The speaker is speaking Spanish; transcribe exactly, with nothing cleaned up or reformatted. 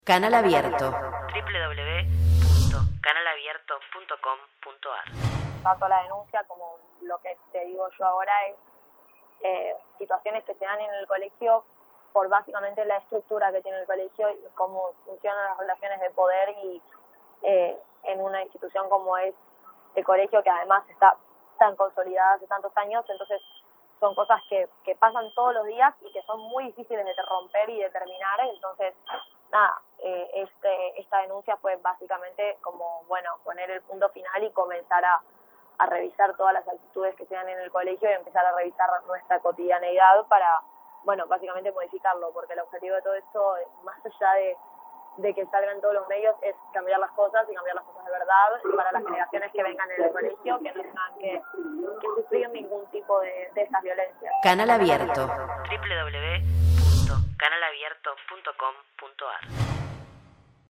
Canal Abierto. doble u doble u doble u punto canal abierto punto com punto a r. Tanto la denuncia como lo que te digo yo ahora es eh, situaciones que se dan en el colegio por básicamente la estructura que tiene el colegio y cómo funcionan las relaciones de poder y eh, en una institución como es el colegio, que además está tan consolidada hace tantos años. Entonces son cosas que, que pasan todos los días y que son muy difíciles de romper y de terminar. Entonces, nada, eh, este, esta denuncia fue básicamente como, bueno, poner el punto final y comenzar a, a revisar todas las actitudes que se dan en el colegio y empezar a revisar nuestra cotidianeidad para, bueno, básicamente modificarlo, porque el objetivo de todo esto, más allá de, de que salgan todos los medios, es cambiar las cosas y cambiar las cosas de verdad para las generaciones que vengan en el colegio, que no tengan que, que sufrir ningún tipo de, de esas violencias. Canal Abierto. doble u doble u doble u punto canal abierto punto com punto a r.